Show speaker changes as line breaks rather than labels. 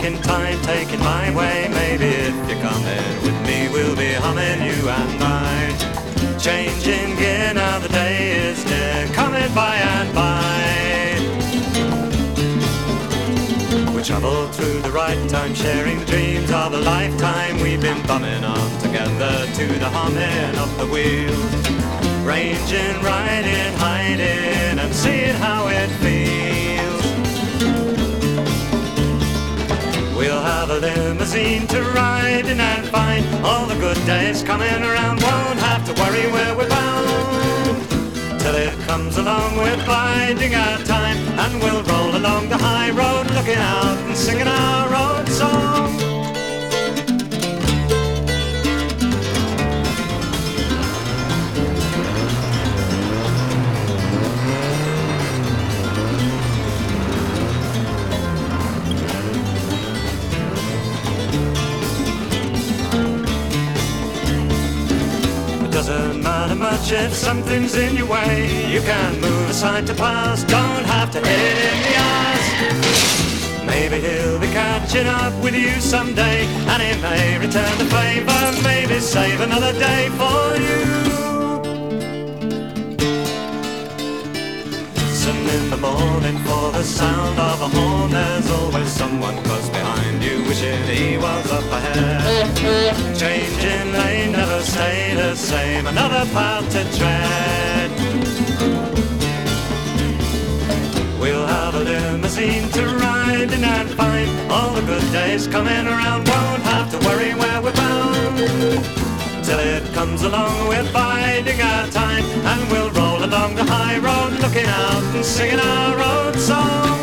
taking time, taking my way. Maybe if you're coming with me, we'll be humming, you and I. Changing gear, now the day is near, coming by and by. We travel through the right time, sharing the dreams of a lifetime. We've been bumming on together to the humming of the wheels. Ranging, riding, hiding, and seeing how it feels. We'll have a limousine to ride in and find all the good days coming around. Won't have to worry where we're bound. Till it comes along, we're biding our time, and we'll roll along the high road, looking out and singing our road song. Doesn't matter much if something's in your way. You can move aside to pass, don't have to hit it in the ass. Maybe he'll be catching up with you someday, and he may return the favor, maybe save another day for you. Listen in the morning for the sound of a horn. There's always someone close behind you, wishing he was up ahead. Changing lane, never stay the same, another path to tread. We'll have a limousine to ride in and find all the good days coming around. Won't have to worry where we're bound. Till it comes along, we're biding our time, and we'll roll along the high road, looking out and singing our road song.